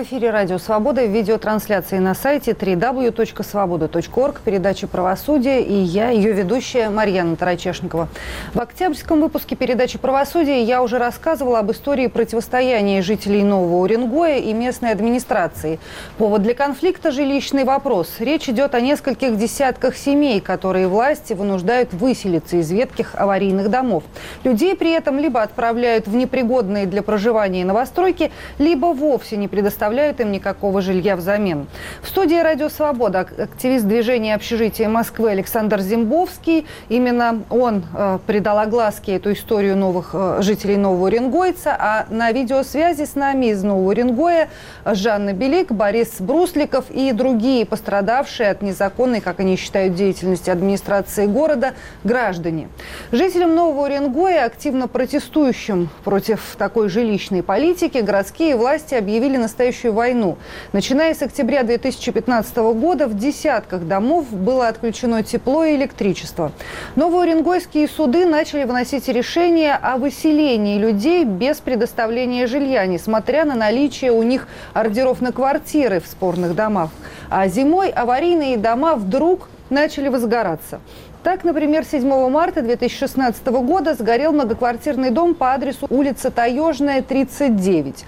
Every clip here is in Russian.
эфире «Радио Свобода» в видеотрансляции на сайте www.svoboda.org, передача «Правосудие», и я, ее ведущая Марьяна Тарачешникова. В октябрьском выпуске передачи «Правосудие» я уже рассказывала об истории противостояния жителей Нового Уренгоя и местной администрации. Повод для конфликта – жилищный вопрос. Речь идет о нескольких десятках семей, которые власти вынуждают выселиться из ветхих аварийных домов. Людей при этом либо отправляют в непригодные для проживания новостройки, либо вовсе не предоставляют им никакого жилья взамен. В студии «Радио Свобода» активист движения «Общежитие Москвы» Александр Зимбовский. Именно он придал огласке эту историю новых жителей Нового Уренгойца. А на видеосвязи с нами из Нового Уренгоя Жанна Белик, Борис Брусликов и другие пострадавшие от незаконной, как они считают, деятельности администрации города граждане. Жителям Нового Уренгоя, активно протестующим против такой жилищной политики, городские власти объявили настоящую войну. Начиная с октября 2015 года в десятках домов было отключено тепло и электричество. Новоуренгойские суды начали выносить решения о выселении людей без предоставления жилья, несмотря на наличие у них ордеров на квартиры в спорных домах. А зимой аварийные дома вдруг начали возгораться. Так, например, 7 марта 2016 года сгорел многоквартирный дом по адресу улица Таежная, 39.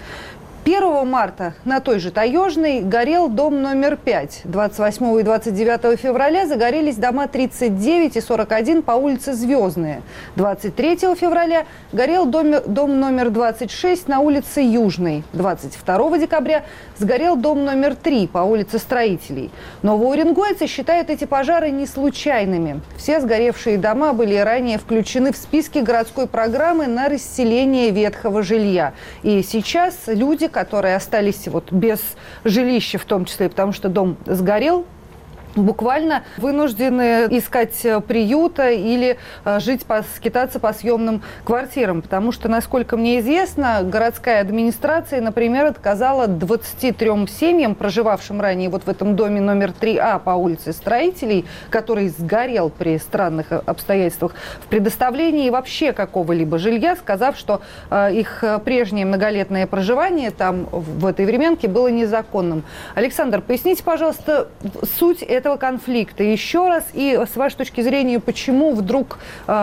1 марта на той же Таежной горел дом номер 5. 28 и 29 февраля загорелись дома 39 и 41 по улице Звездная. 23 февраля горел дом номер 26 на улице Южной. 22 декабря сгорел дом номер 3 по улице Строителей. Новоуренгойцы считают эти пожары не случайными. Все сгоревшие дома были ранее включены в списки городской программы на расселение ветхого жилья. И сейчас люди, которые остались без жилища, в том числе потому, что дом сгорел, буквально вынуждены искать приюта или скитаться по съемным квартирам. Потому что, насколько мне известно, городская администрация, например, отказала 23 семьям, проживавшим ранее в этом доме номер 3А по улице Строителей, который сгорел при странных обстоятельствах, в предоставлении вообще какого-либо жилья, сказав, что их прежнее многолетнее проживание там, в этой временке, было незаконным. Александр, поясните, пожалуйста, суть этого конфликта еще раз, и с вашей точки зрения, почему вдруг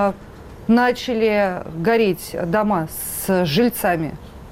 начали гореть дома с жильцами?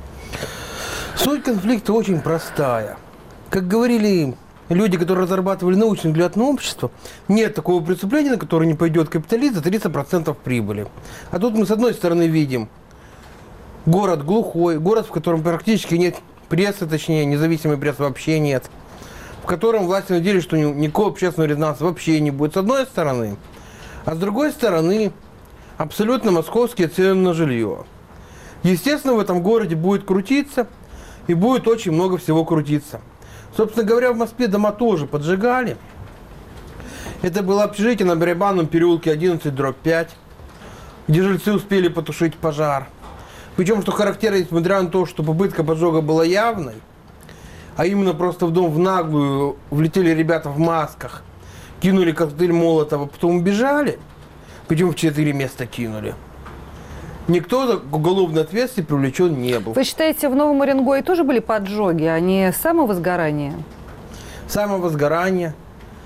Суть конфликта очень простая. Как говорили люди, которые разрабатывали научный взгляд на общество, нет такого преступления, на которое не пойдет капиталист за 30% прибыли. А тут мы с одной стороны видим город глухой, город, в котором практически нет прессы, точнее, независимой прессы вообще нет, в котором власти надеялись, что никакого общественного резонанса вообще не будет, с одной стороны. А с другой стороны, абсолютно московские цены на жилье. Естественно, в этом городе будет крутиться, и будет очень много всего крутиться. Собственно говоря, в Москве дома тоже поджигали. Это было общежитие на Барабанном переулке 11/5, где жильцы успели потушить пожар. Причем, что характерно, несмотря на то, что попытка поджога была явной, а именно просто в дом в наглую влетели ребята в масках, кинули коктейль Молотова, потом убежали, причем в 4 места кинули. Никто к уголовной ответственности привлечен не был. Вы считаете, в Новом Уренгое тоже были поджоги, а не самовозгорание? Самовозгорание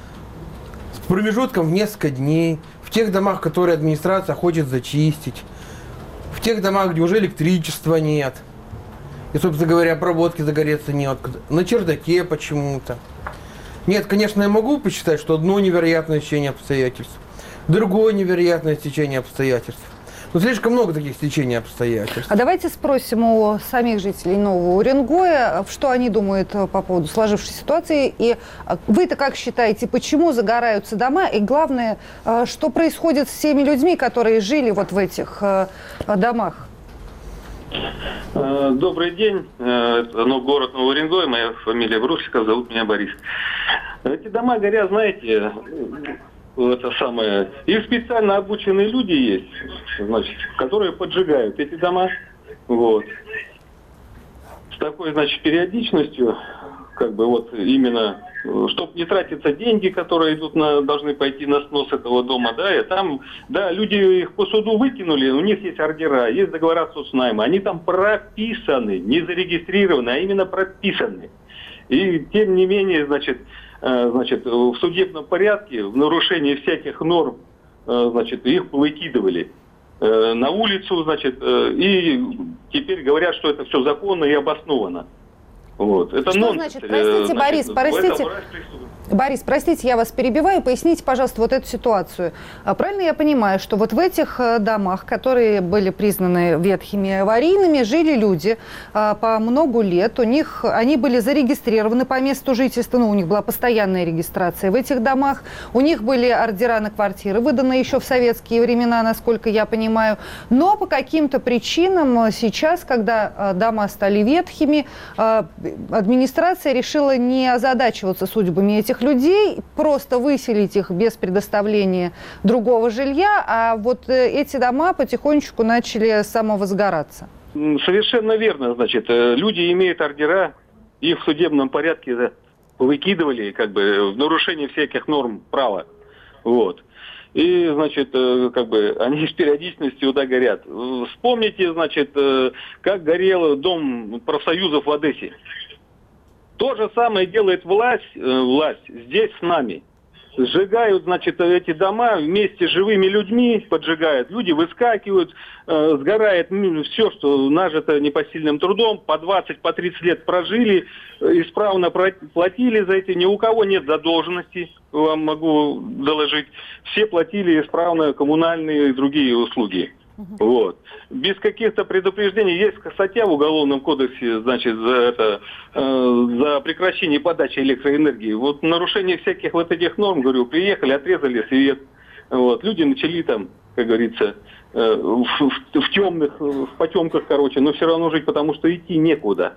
с промежутком в несколько дней, в тех домах, которые администрация хочет зачистить, в тех домах, где уже электричества нет. И, собственно говоря, проводки загореться неоткуда. На чердаке почему-то. Нет, конечно, я могу посчитать, что одно невероятное стечение обстоятельств, другое невероятное стечение обстоятельств. Но слишком много таких стечений обстоятельств. А давайте спросим у самих жителей Нового Уренгоя, что они думают по поводу сложившейся ситуации. И вы-то как считаете, почему загораются дома? И главное, что происходит с теми людьми, которые жили в этих домах? Добрый день. Это город Новый Уренгой. Моя фамилия Брусликов, зовут меня Борис. Эти дома горят, знаете, их специально обученные люди есть, которые поджигают эти дома. С такой, периодичностью, именно, чтобы не тратиться деньги, которые должны пойти на снос этого дома, люди их по суду выкинули, у них есть ордера, есть договора соцнайма, они там прописаны, не зарегистрированы, а именно прописаны. И тем не менее, значит, в судебном порядке, в нарушении всяких норм, значит, их выкидывали на улицу, значит, и теперь говорят, что это все законно и обосновано. Вот. Это что нонсенс. значит? Простите, Борис, простите. Борис, простите, я вас перебиваю. Поясните, пожалуйста, вот эту ситуацию. Правильно я понимаю, что вот в этих домах, которые были признаны ветхими и аварийными, жили люди по много лет. Они были зарегистрированы по месту жительства, у них была постоянная регистрация в этих домах. У них были ордера на квартиры, выданные еще в советские времена, насколько я понимаю. Но по каким-то причинам сейчас, когда дома стали ветхими, администрация решила не озадачиваться судьбами этих людей, просто выселить их без предоставления другого жилья, а вот эти дома потихонечку начали самовозгораться. Совершенно верно. Значит, люди имеют ордера, их в судебном порядке выкидывали как бы в нарушение всяких норм права. Вот. И, значит, как бы они с периодичностью горят. Вспомните, значит, как горел дом профсоюзов в Одессе. То же самое делает власть здесь с нами. Сжигают, значит, эти дома вместе с живыми людьми, поджигают. Люди выскакивают, сгорает все, что нажито непосильным трудом. По 20, по 30 лет прожили, исправно платили за это. Ни у кого нет задолженности, вам могу доложить. Все платили исправно коммунальные и другие услуги. Вот. Без каких-то предупреждений. Есть статья в Уголовном кодексе, значит, за прекращение подачи электроэнергии. Вот нарушение всяких вот этих норм, говорю, приехали, отрезали свет. Вот. Люди начали там, как говорится, в темных, в потемках, короче, но все равно жить, потому что идти некуда.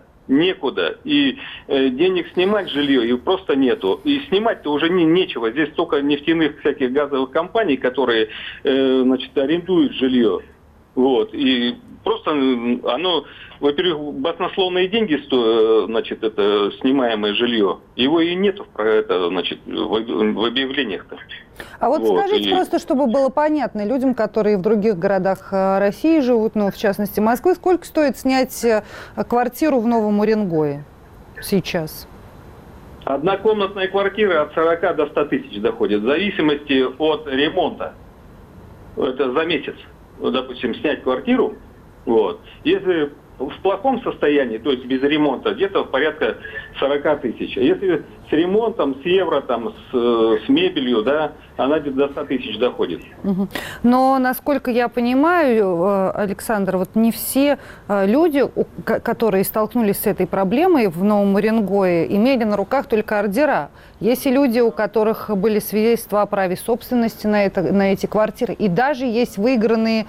И денег снимать жилье и просто нету. И снимать-то уже нечего. Здесь только нефтяных всяких газовых компаний, которые, значит, арендуют жилье. Вот. И просто оно, во-первых, баснословные деньги стоит, значит, это снимаемое жилье. Его и нету значит, в объявлениях-то. А вот скажите просто, чтобы было понятно людям, которые в других городах России живут, в частности Москвы, сколько стоит снять квартиру в Новом Уренгое сейчас? Однокомнатная квартира от 40 до 100 тысяч доходит, в зависимости от ремонта. Это за месяц. Допустим, снять квартиру, вот. Если в плохом состоянии, то есть без ремонта, где-то порядка 40 тысяч. А если с ремонтом, с евро, там, с мебелью, да, она где-то до 100 тысяч доходит. Но, насколько я понимаю, Александр, вот не все люди, которые столкнулись с этой проблемой в Новом Уренгое, имели на руках только ордера. Есть и люди, у которых были свидетельства о праве собственности на эти квартиры. И даже есть выигранные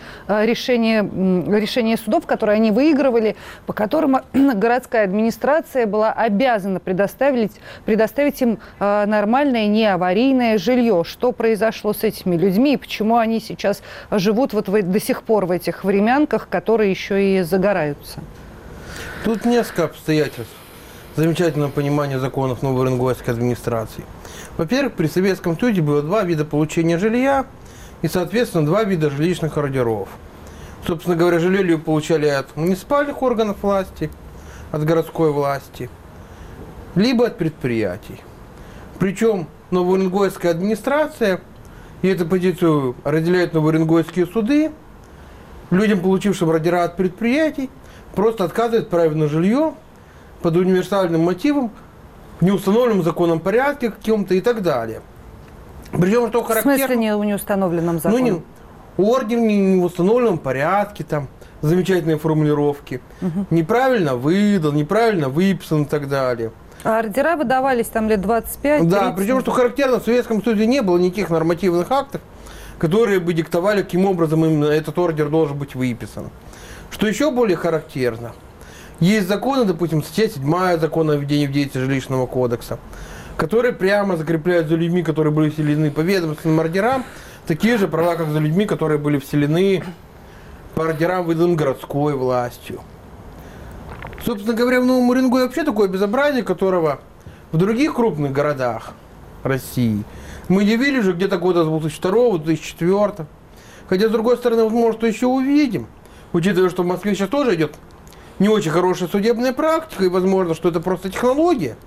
решения судов, которые они выигрывали, по которым городская администрация была обязана предоставить им нормальное, неаварийное жилье. Что произошло с этими людьми и почему они сейчас живут до сих пор в этих времянках, которые еще и загораются? Тут несколько обстоятельств замечательного понимания законов Новоуренгойской администрации. Во-первых, при Советском Союзе было два вида получения жилья и, соответственно, два вида жилищных ордеров. Собственно говоря, жилье люди получали от муниципальных органов власти, от городской власти, либо от предприятий. Причем Новоуренгойская администрация, и эту позицию разделяют новоуренгойские суды, людям, получившим ордера от предприятий, просто отказывает право на жилье под универсальным мотивом, в неустановленном законном порядке каким-то и так далее. Причем, что характерно... В смысле не установленном законом? Ордер не в установленном порядке, там замечательные формулировки. Неправильно выдан, неправильно выписан и так далее. А ордера выдавались там лет 25-30? Да, причем, что характерно, в Советском Союзе не было никаких нормативных актов, которые бы диктовали, каким образом именно этот ордер должен быть выписан. Что еще более характерно, есть законы, допустим, статья 7 закона о введении в действие жилищного кодекса, которые прямо закрепляют за людьми, которые были вселены по ведомственным ордерам, такие же права, как за людьми, которые были вселены по ордерам, выданным городской властью. Собственно говоря, в Новом Уренгое вообще такое безобразие, которого в других крупных городах России мы не видели уже где-то года с 2002-2004. Хотя, с другой стороны, возможно, что еще увидим, учитывая, что в Москве сейчас тоже идет не очень хорошая судебная практика, и возможно, что это просто технология.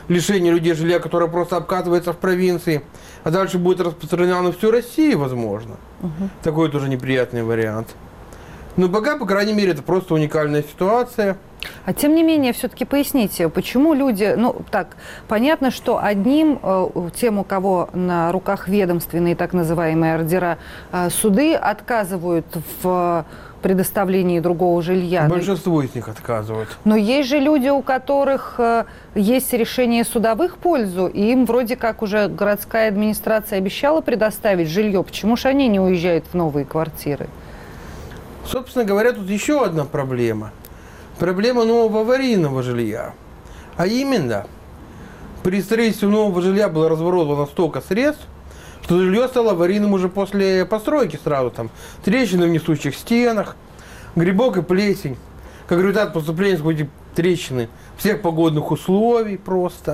лишение людей жилья, которое просто обкатывается в провинции, а дальше будет распространено на всю Россию, возможно. Такой тоже неприятный вариант. Но пока, по крайней мере, это просто уникальная ситуация. А тем не менее, все-таки поясните, почему люди, ну так, понятно, что одним, тем, у кого на руках ведомственные так называемые ордера, суды отказывают в предоставлении другого жилья. Большинство из них отказывают. Но есть же люди, у которых есть решение суда в их пользу, и им вроде как уже городская администрация обещала предоставить жилье. Почему же они не уезжают в новые квартиры? Собственно говоря, тут еще одна проблема. Проблема нового аварийного жилья. А именно, при строительстве нового жилья было разворовано столько средств, что жилье стало аварийным уже после постройки сразу. Там трещины в несущих стенах, грибок и плесень. Как результат поступления в эти трещины всех погодных условий просто.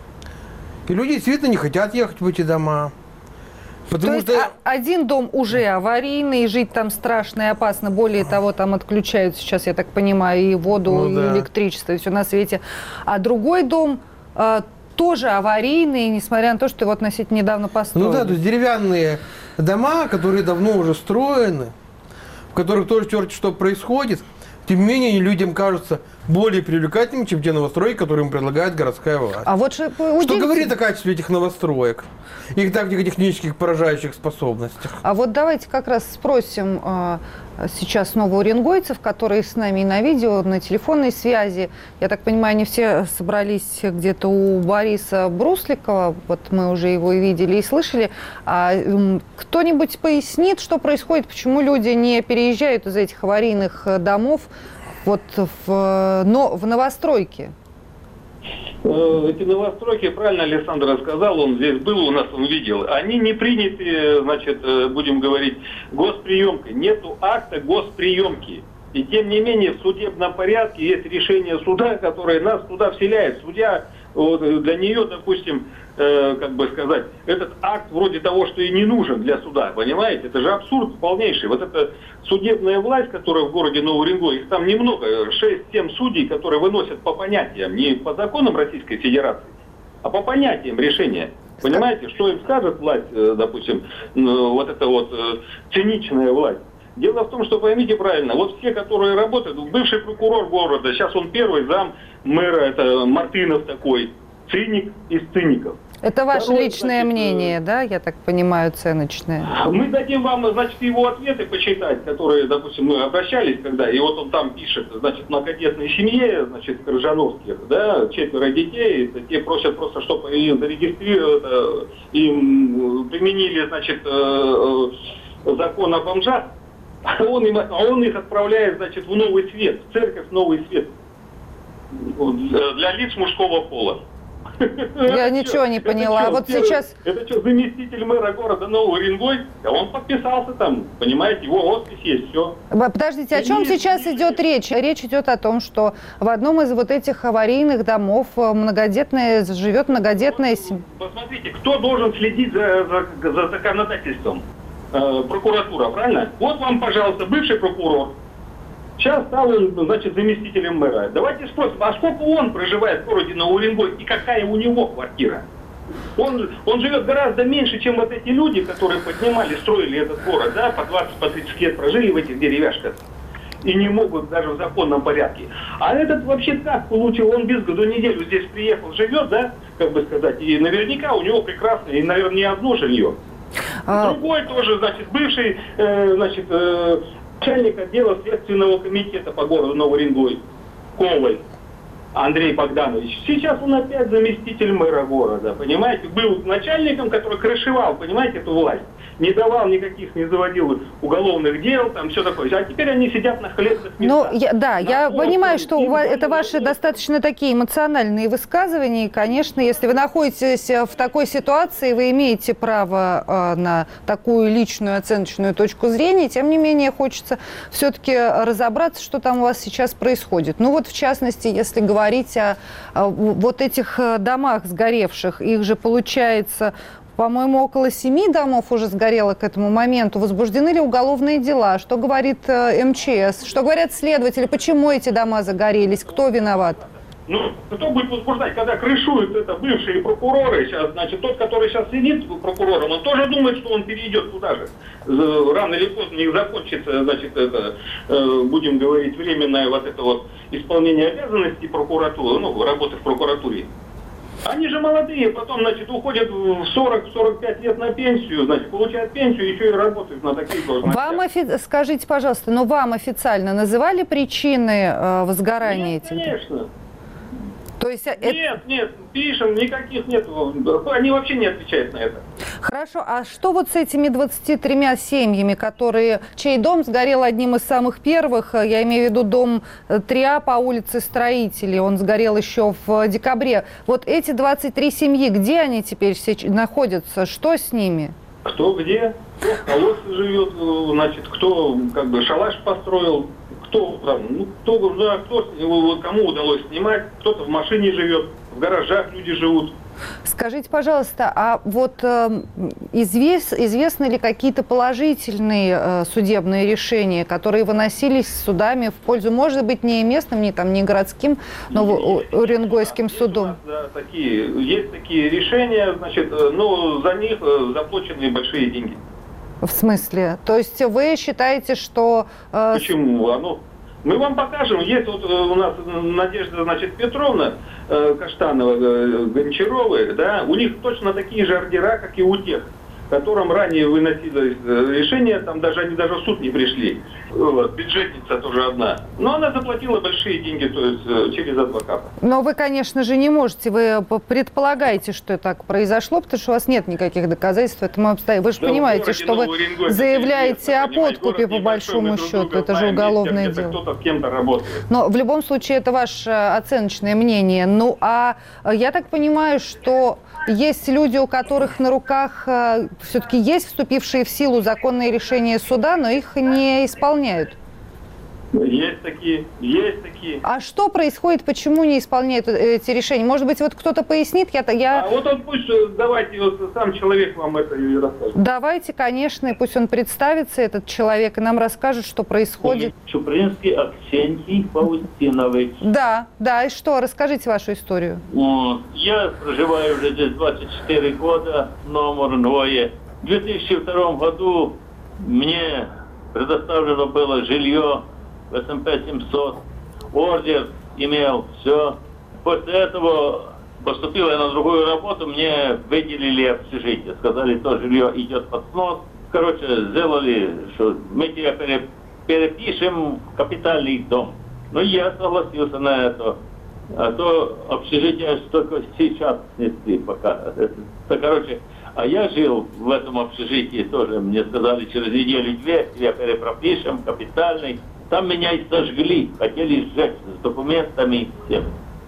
И люди действительно не хотят ехать в эти дома. То есть один дом уже аварийный, жить там страшно и опасно. Более того, там отключают сейчас, я так понимаю, и воду, и электричество, и все на свете. А другой дом тоже аварийный, несмотря на то, что его относительно недавно построили. Ну да, то есть деревянные дома, которые давно уже строены, в которых тоже черт что происходит, тем не менее людям кажутся более привлекательными, чем те новостройки, которые им предлагает городская власть. А вот что говорит о качестве этих новостроек, их тактико-технических поражающих способностях? А вот давайте как раз спросим сейчас новоуренгойцев, которые с нами и на видео, на телефонной связи. Я так понимаю, они все собрались где-то у Бориса Брусликова, вот мы уже его и видели, и слышали. Кто-нибудь пояснит, что происходит, почему люди не переезжают из этих аварийных домов вот в новостройки? Эти новостройки, правильно Александр сказал, он здесь был, у нас он видел, они не приняты, значит, будем говорить, госприемкой. Нету акта госприемки. И тем не менее в судебном порядке есть решение суда, которое нас туда вселяет. Судья, вот, для нее, допустим, как бы сказать, этот акт вроде того, что и не нужен для суда, понимаете? Это же абсурд полнейший. Вот эта судебная власть, которая в городе Новый Уренгой, их там немного, 6-7 судей, которые выносят по понятиям, не по законам Российской Федерации, а по понятиям решения. Понимаете, что им скажет власть, допустим, вот эта вот циничная власть. Дело в том, что поймите правильно, вот все, которые работают, бывший прокурор города, сейчас он первый зам мэра, это Мартынов такой, циник из циников. Это ваше личное мнение, да, я так понимаю, оценочное? Мы дадим вам, значит, его ответы почитать, которые, допустим, мы обращались, когда, и вот он там пишет, значит, многодетной семье, значит, Крыжановских, да, 4 детей, те просят просто, чтобы их зарегистрировать, им применили, значит, закон о бомжах, а он их отправляет, значит, в Новый Свет, в церковь Новый Свет, для лиц мужского пола. Я ничего не поняла. Вот сейчас... Это что, заместитель мэра города Новый Уренгой? А он подписался там, понимаете, его подпись есть, все. Подождите, о чем сейчас идет речь? Речь идет о том, что в одном из вот этих аварийных домов живет многодетная семья. Посмотрите, кто должен следить за законодательством? Прокуратура, правильно? Вот вам, пожалуйста, бывший прокурор. Сейчас стал он, значит, заместителем мэра. Давайте спросим, а сколько он проживает в городе Новый Уренгой и какая у него квартира? Он живет гораздо меньше, чем вот эти люди, которые поднимали, строили этот город, да, по 20-30 лет прожили в этих деревяшках и не могут даже в законном порядке. А этот вообще как получил? Он без году неделю здесь приехал, живет, да, как бы сказать, и наверняка у него прекрасное, и, наверное, не одно жилье. Другой тоже, значит, бывший, значит, начальник отдела Следственного комитета по городу Новый Уренгой, Коваль Андрей Богданович. Сейчас он опять заместитель мэра города, понимаете? Был начальником, который крышевал, понимаете, эту власть. Не давал никаких, не заводил уголовных дел, там все такое. А теперь они сидят на хлебных местах. Ну, я понимаю, что это ваши достаточно такие эмоциональные высказывания. И, конечно, если вы находитесь в такой ситуации, вы имеете право на такую личную оценочную точку зрения. Тем не менее, хочется все-таки разобраться, что там у вас сейчас происходит. Ну вот, в частности, если говорить о вот этих домах сгоревших, их же получается... По-моему, около 7 домов уже сгорело к этому моменту. Возбуждены ли уголовные дела? Что говорит МЧС? Что говорят следователи? Почему эти дома загорелись? Кто виноват? Ну, кто будет возбуждать, когда крышуют это бывшие прокуроры сейчас, значит, тот, который сейчас сидит прокурором, он тоже думает, что он перейдет туда же. Рано или поздно не закончится, значит, это, будем говорить, временное вот это вот исполнение обязанностей прокуратуры, ну, работы в прокуратуре. Они же молодые, потом, значит, уходят в 40-45 лет на пенсию, значит, получают пенсию, еще и работают на таких должностях. Скажите, пожалуйста, но вам официально называли причины возгорания Нет, этих? конечно. То есть Нет, пишем, никаких нет. Они вообще не отвечают на это. Хорошо, а что вот с этими 23 семьями, чей дом сгорел одним из самых первых, я имею в виду дом 3А по улице Строителей, он сгорел еще в декабре. Вот эти 23 семьи, где они теперь все находятся, что с ними? Кто где, кто в колодце живет, значит, кто как бы шалаш построил, кто там, ну, кому удалось снимать, кто-то в машине живет, в гаражах люди живут. Скажите, пожалуйста, а вот известны ли какие-то положительные судебные решения, которые выносились судами в пользу, может быть, не местным, не городским, но Уренгойским судом? Да, есть такие решения, значит, но за них заплачены большие деньги. В смысле? То есть вы считаете, что... Почему? Мы вам покажем. Есть вот у нас Надежда, значит, Петровна Каштанова, Гончаровы, да, у них точно такие же ордера, как и у тех, которым ранее выносилось решение, там они даже в суд не пришли. Вот, бюджетница тоже одна. Но она заплатила большие деньги, то есть через адвоката. Но вы, конечно же, не можете, вы предполагаете, что так произошло, потому что у вас нет никаких доказательств этому обстоятельству. Вы же понимаете, что вы заявляете о подкупе, по большому счету, это же уголовное дело. Кто-то с кем-то работает. Но в любом случае это ваше оценочное мнение. Ну, а я так понимаю, что есть люди, у которых на руках все-таки есть вступившие в силу законные решения суда, но их не исполняют. Есть такие. А что происходит, почему не исполняют эти решения? Может быть, вот кто-то пояснит? А вот он пусть, давайте, вот сам человек вам это и расскажет. Давайте, конечно, и пусть он представится, этот человек, и нам расскажет, что происходит. Чупринский Аксентий Паустинович. Да, и что? Расскажите вашу историю. Я проживаю уже здесь 24 года, номер Нгое. В 2002 году мне предоставлено было жилье в СМП-700, ордер имел, все. После этого поступил я на другую работу, мне выделили общежитие. Сказали, то жилье идет под снос. Короче, сделали, что мы тебя перепишем в капитальный дом. Ну, я согласился на это. А то общежитие только сейчас снесли пока. Короче, а я жил в этом общежитии тоже. Мне сказали, через неделю-две тебя перепропишем, капитальный. Там меня и сожгли, хотели сжечь с документами всем.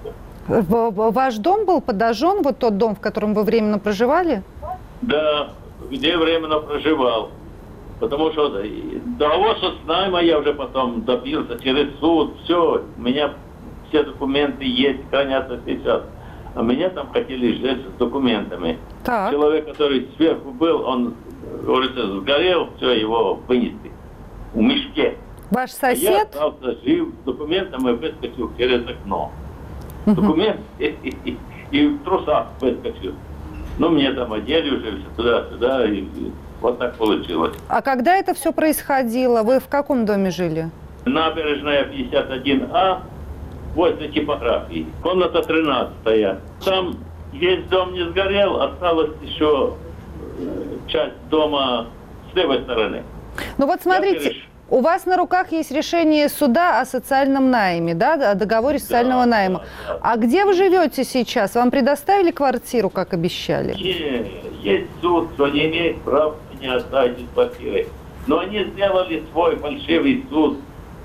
Ваш дом был подожжен, вот тот дом, в котором вы временно проживали? Да, где временно проживал. Потому что договор с найма я уже потом добился через суд, все, у меня все документы есть, хранятся сейчас. А меня там хотели сжечь с документами. Так. Человек, который сверху был, он, говорится, сгорел, все, его вынесли в мешке. Ваш Я сосед? остался жив с документами и выскочил через окно. Документ и в трусах выскочил. Ну, мне там одели уже все туда-сюда, и вот так получилось. А когда это все происходило? Вы в каком доме жили? Набережная 51А, возле типографии. Комната 13-я. Там весь дом не сгорел, осталась еще часть дома с левой стороны. Ну вот смотрите, у вас на руках есть решение суда о социальном найме, да, о договоре социального найма. Да. А где вы живете сейчас? Вам предоставили квартиру, как обещали? Есть суд, что не имеет права не оставить из квартиры. Но они сделали свой фальшивый суд.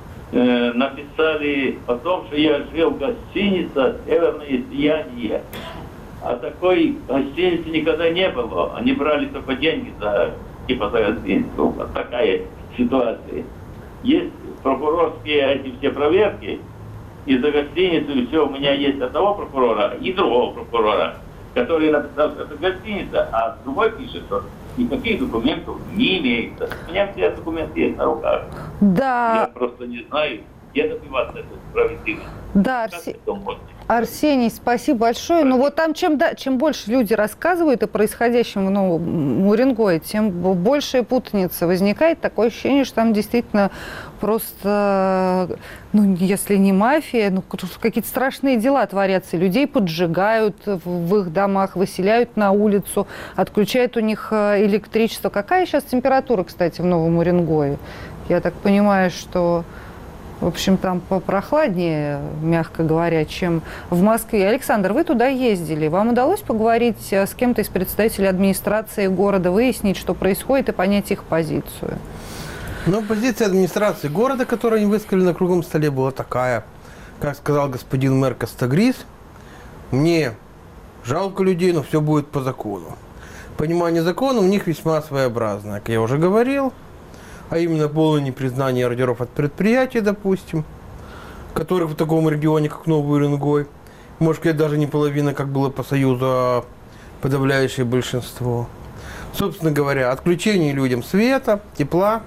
Написали о том, что я жил в гостинице «Северное сияние». А такой гостиницы никогда не было. Они брали только деньги за госуницу. Вот такая ситуация. Есть прокурорские эти все проверки, и за гостиницу, и все, у меня есть одного прокурора и другого прокурора, который написал, что это гостиница, а другой пишет, что никаких документов не имеется. У меня все документы есть на руках. Да. Я просто не знаю, где добиваться этой справедливости. Да, Как это можно? Арсений, спасибо большое. Но вот там чем больше люди рассказывают о происходящем в Уренгое, тем больше путаница возникает. Такое ощущение, что там действительно просто, если не мафия, какие-то страшные дела творятся. Людей поджигают в их домах, выселяют на улицу, отключают у них электричество. Какая сейчас температура, кстати, в Новом Уренгое? Я так понимаю, что... В общем, там попрохладнее, мягко говоря, чем в Москве. Александр, вы туда ездили. Вам удалось поговорить с кем-то из представителей администрации города, выяснить, что происходит, и понять их позицию? Позиция администрации города, которую они высказали на круглом столе, была такая, как сказал господин мэр Костогрис: мне жалко людей, но все будет по закону. Понимание закона у них весьма своеобразное, как я уже говорил. А именно полное непризнание ордеров от предприятий, допустим, которых в таком регионе, как Новый Уренгой, может сказать, даже не половина, как было по Союзу, а подавляющее большинство. Собственно говоря, отключение людям света, тепла,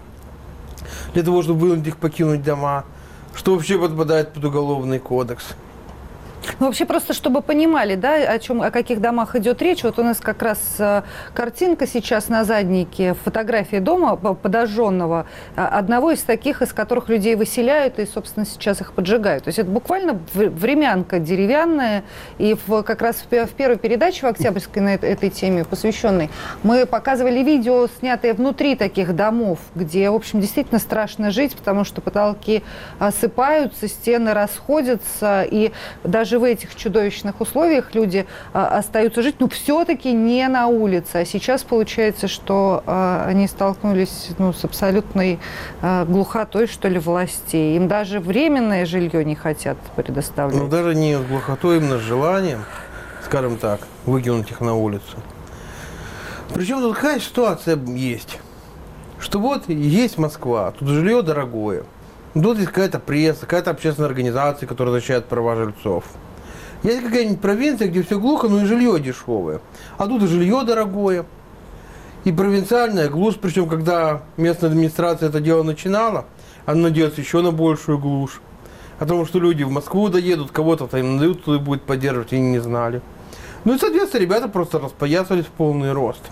для того, чтобы вынудить их покинуть дома, что вообще подпадает под Уголовный кодекс. Вообще просто, чтобы понимали, да, о каких домах идет речь. Вот у нас как раз картинка сейчас на заднике, фотография дома подожженного, одного из таких, из которых людей выселяют и, собственно, сейчас их поджигают. То есть это буквально времянка деревянная. И как раз в первой передаче в Октябрьской на этой теме посвященной мы показывали видео, снятые внутри таких домов, где, в общем, действительно страшно жить, потому что потолки осыпаются, стены расходятся, и даже в этих чудовищных условиях люди остаются жить, но все-таки не на улице. А сейчас получается, что они столкнулись с абсолютной глухотой, что ли, властей. Им даже временное жилье не хотят предоставлять. Даже не с глухотой, именно с желанием, скажем так, выкинуть их на улицу. Причем тут какая ситуация есть, что вот есть Москва, тут жилье дорогое. Тут есть какая-то пресса, какая-то общественная организация, которая защищает права жильцов. Есть какая-нибудь провинция, где все глухо, но и жилье дешевое. А тут и жилье дорогое, и провинциальная глушь. Причем, когда местная администрация это дело начинала, она надеется еще на большую глушь. О том, что люди в Москву доедут, кого-то им надают, кто их будет поддерживать, они не знали. И, соответственно, ребята просто распоясались в полный рост.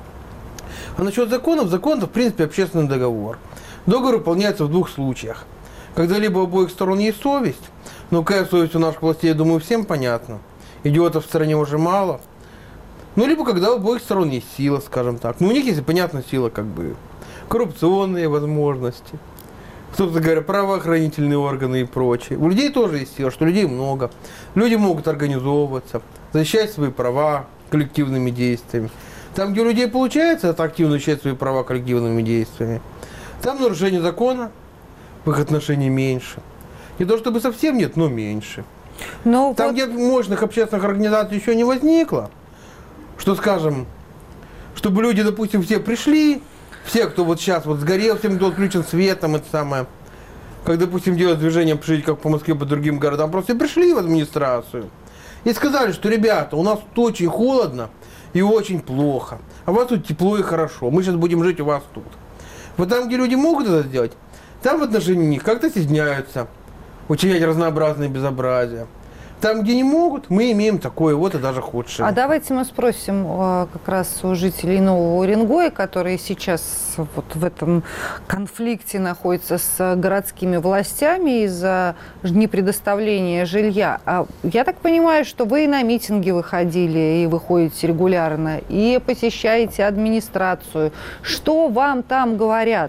А насчет законов, в принципе, общественный договор. Договор выполняется в двух случаях. Когда либо у обоих сторон есть совесть, но какая совесть у наших властей, я думаю, всем понятно. Идиотов в стране уже мало. Либо когда у обоих сторон есть сила, скажем так. У них есть, понятно, сила, коррупционные возможности. Собственно говоря, правоохранительные органы и прочее. У людей тоже есть сила, что людей много. Люди могут организовываться, защищать свои права коллективными действиями. Там, где у людей получается, это активно защищать свои права коллективными действиями. Там нарушение закона в их отношении меньше. Не то чтобы совсем нет, но меньше. Там, где мощных общественных организаций еще не возникло, что, скажем, чтобы люди, допустим, все пришли, все, кто вот сейчас сгорел, всем, кто отключен светом, это самое, как, допустим, делать движение жить, как по Москве, по другим городам, просто пришли в администрацию и сказали, что, ребята, у нас тут очень холодно и очень плохо, а у вас тут тепло и хорошо, мы сейчас будем жить у вас тут. Вот там, где люди могут это сделать, там в отношении них как-то стесняются учинять разнообразные безобразия. Там, где не могут, мы имеем такое и даже худшее. А давайте мы спросим как раз у жителей Нового Уренгоя, которые сейчас в этом конфликте находятся с городскими властями из-за непредоставления жилья. Я так понимаю, что вы и на митинги выходили, и выходите регулярно, и посещаете администрацию. Что вам там говорят?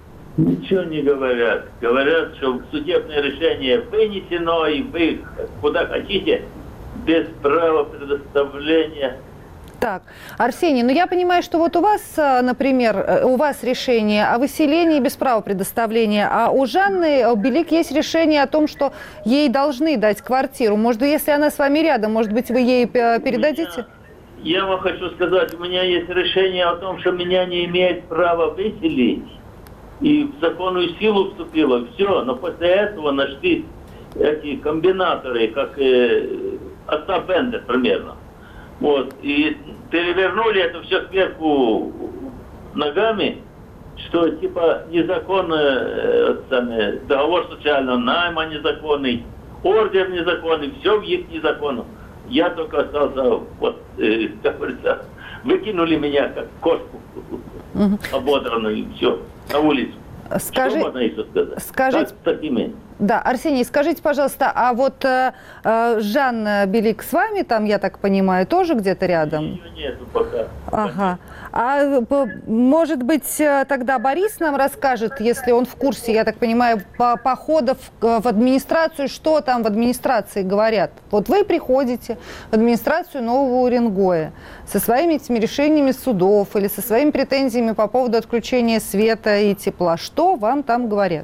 Ничего не говорят. Говорят, что судебное решение вынесено, и вы куда хотите, без права предоставления. Так, Арсений, я понимаю, что вот у вас, например, у вас решение о выселении без права предоставления, а у Жанны Белик есть решение о том, что ей должны дать квартиру. Может, если она с вами рядом, может быть, вы ей передадите? Я вам хочу сказать, у меня есть решение о том, что меня не имеет права выселить. И в законную силу вступило все, но после этого нашли эти комбинаторы, как Остап Бендер примерно. И перевернули это все кверху ногами, что типа незаконный договор социального найма незаконный, ордер незаконный, все в их незаконно. Я только остался, вот, как говорится, выкинули меня как кошку ободранную, и все, на улицу. Что можно еще сказать? Скажите, как с такими? Да, Арсений, скажите, пожалуйста, а вот Жан Белик с вами там, я так понимаю, тоже где-то рядом? Ее нету пока. Ага. А может быть, тогда Борис нам расскажет, если он в курсе, я так понимаю, походов в администрацию, что там в администрации говорят? Вот вы приходите в администрацию Нового Уренгоя со своими этими решениями судов или со своими претензиями по поводу отключения света и тепла. Что вам там говорят?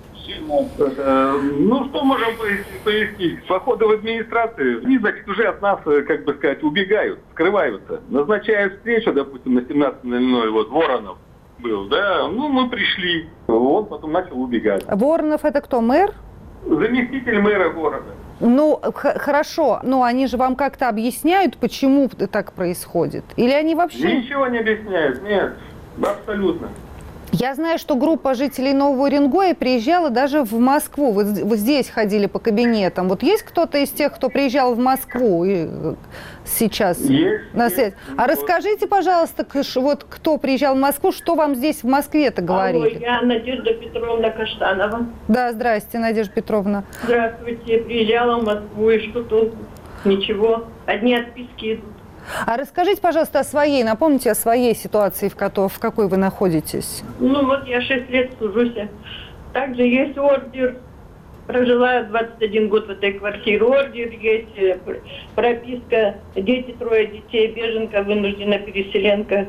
Ну, что можем пояснить? Походы в администрации, они, значит, уже от нас, как бы сказать, убегают, скрываются. Назначают встречу, допустим, на 17:00, вот Воронов был, да, ну, мы пришли, он потом начал убегать. Воронов это кто, мэр? Заместитель мэра города. Ну, хорошо, но они же вам как-то объясняют, почему так происходит? Или они вообще... Ничего не объясняют, нет, абсолютно. Я знаю, что группа жителей Нового Уренгоя приезжала даже в Москву. Вы здесь ходили по кабинетам. Вот есть кто-то из тех, кто приезжал в Москву сейчас на связь? А расскажите, пожалуйста, вот кто приезжал в Москву, что вам здесь в Москве-то говорили? Алло, я Надежда Петровна Каштанова. Да, здрасте, Надежда Петровна. Здравствуйте, приезжала в Москву, и что тут? Ничего, одни отписки идут. А расскажите, пожалуйста, о своей, напомните о своей ситуации, в какой вы находитесь. Ну вот я 6 лет сужусь. Также есть ордер. Прожила 21 год в этой квартире. Ордер есть, прописка, дети, 3 детей, беженка, вынуждена переселенка.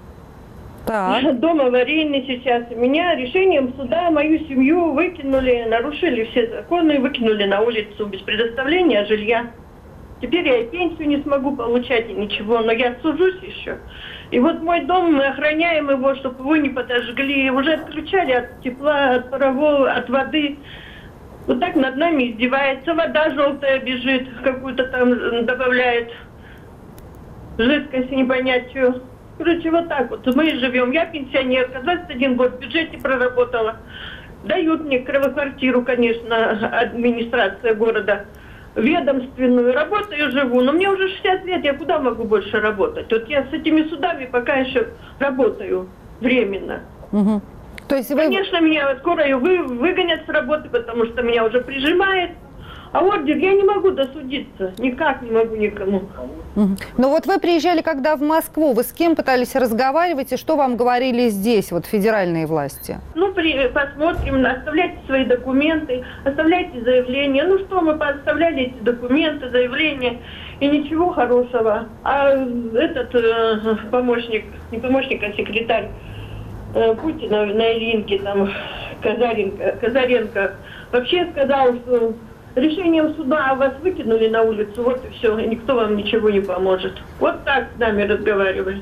Так. Дом аварийный сейчас. Меня решением суда мою семью выкинули, нарушили все законы, выкинули на улицу без предоставления жилья. Теперь я и пенсию не смогу получать, и ничего, но я сужусь еще. И вот мой дом, мы охраняем его, чтобы его не подожгли. Уже отключали от тепла, от парового, от воды. Вот так над нами издевается. Вода желтая бежит, какую-то там добавляет. Жидкость, не понять что. Короче, вот так вот. Мы живем. Я пенсионерка, 21 год в бюджете проработала. Дают мне квартиру, конечно, администрация города. Ведомственную, работаю, живу, но мне уже 60 лет, я куда могу больше работать? Вот я с этими судами пока еще работаю временно. Угу. То есть вы... Конечно, меня скоро выгонят с работы, потому что меня уже прижимает. А ордер я не могу досудиться, никак не могу никому. Угу. Ну вот вы приезжали когда в Москву, вы с кем пытались разговаривать и что вам говорили здесь, вот федеральные власти? Ну, посмотрим, оставляйте свои документы, оставляйте заявления. Ну что, мы поставляли эти документы, заявления, и ничего хорошего. А этот помощник, не помощник, а секретарь Путина на Ильинке, там, Казаренко, вообще сказал, что решением суда вас выкинули на улицу, вот и все, и никто вам ничего не поможет. Вот так с нами разговаривают.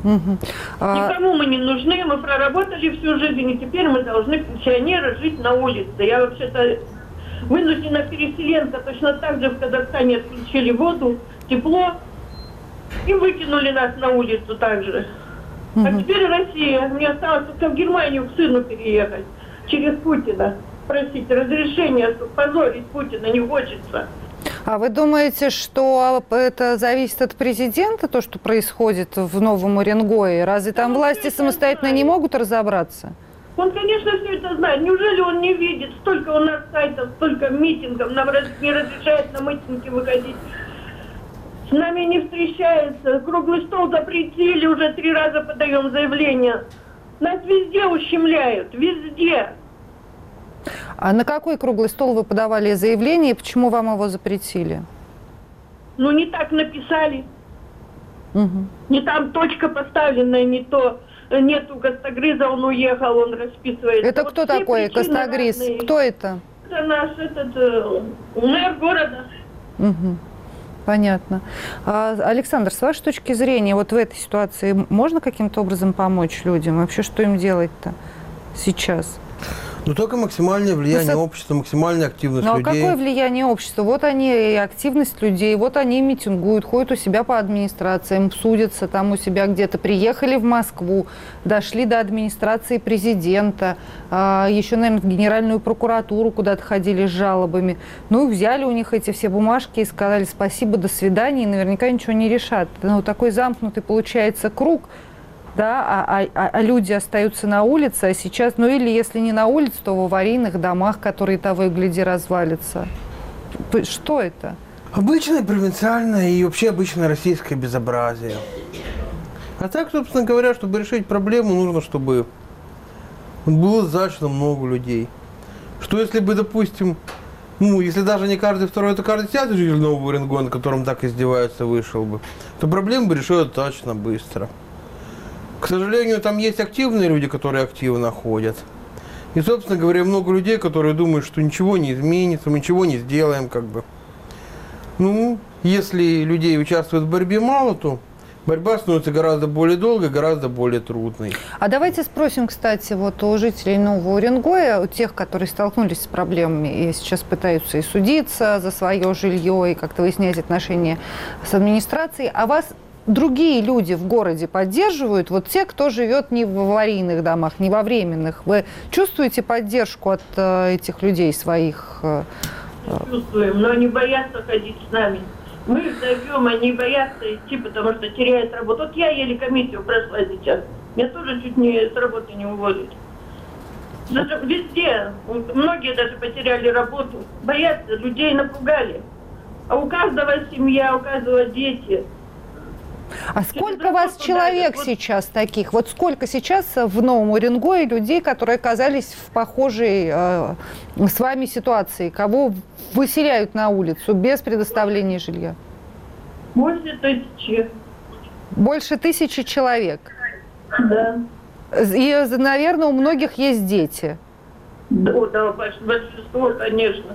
Никому мы не нужны, мы проработали всю жизнь, и теперь мы должны, пенсионеры, жить на улице. Я вообще-то вынуждена переселенка, точно так же в Казахстане отключили воду, тепло, и выкинули нас на улицу также. А теперь Россия, мне осталось только в Германию к сыну переехать, через Путина. Просить разрешения, чтобы позорить Путина не хочется. А вы думаете, что это зависит от президента, то, что происходит в Новом Уренгое? Разве там власти самостоятельно не могут разобраться? Он, конечно, все это знает. Неужели он не видит? Столько у нас сайтов, столько митингов, нам не разрешают на митинги выходить. С нами не встречаются. Круглый стол запретили, уже 3 раза подаем заявление. Нас везде ущемляют, везде. А на какой круглый стол вы подавали заявление и почему вам его запретили? Ну, не так написали. Не там точка поставленная, не то. Нету Костогрыза, он уехал, он расписывает. Это вот кто такой Костогрыз? Разные. Кто это? Это наш мэр города. Понятно. Александр, с вашей точки зрения, вот в этой ситуации можно каким-то образом помочь людям? Вообще, что им делать-то сейчас? Но только максимальное влияние общества, максимальная активность Ну, людей. а какое влияние общества? Вот они и активность людей, вот они митингуют, ходят у себя по администрациям, судятся там у себя где-то, приехали в Москву, дошли до администрации президента, еще, наверное, в Генеральную прокуратуру куда-то ходили с жалобами. Ну, и взяли у них эти все бумажки и сказали спасибо, до свидания, и наверняка ничего не решат. Ну, такой замкнутый получается круг. Да, а люди остаются на улице, а сейчас, ну или если не на улице, то в аварийных домах, которые того и гляди развалятся. Что это? Обычное провинциальное и вообще обычное российское безобразие. А так, собственно говоря, чтобы решить проблему, нужно, чтобы было достаточно много людей. Что если бы, допустим, ну, если даже не каждый второй, то каждый десятый житель Нового Уренгоя, на котором так издеваются, вышел бы, то проблему бы решили достаточно быстро. К сожалению, там есть активные люди, которые активно ходят. И, собственно говоря, много людей, которые думают, что ничего не изменится, мы ничего не сделаем, как бы. Ну, если людей участвует в борьбе мало, то борьба становится гораздо более долгой, гораздо более трудной. А давайте спросим, кстати, вот у жителей Нового Уренгоя, у тех, которые столкнулись с проблемами и сейчас пытаются и судиться за свое жилье, и как-то выяснять отношения с администрацией, а вас другие люди в городе поддерживают, вот те, кто живет не в аварийных домах, не во временных. Вы чувствуете поддержку от этих людей своих? Чувствуем, но они боятся ходить с нами. Мы их зовем, они боятся идти, потому что теряют работу. Вот я еле комиссию прошла сейчас. Меня тоже чуть не с работы не уволили. Даже везде, многие даже потеряли работу. Боятся, людей напугали. А у каждого семья, у каждого дети. А сколько вас человек сейчас таких? Вот сколько сейчас в Новом Уренгое людей, которые оказались в похожей с вами ситуации? Кого выселяют на улицу без предоставления жилья? Больше 1000. Больше 1000 человек? Да. И, наверное, у многих есть дети. Да, большинство, конечно.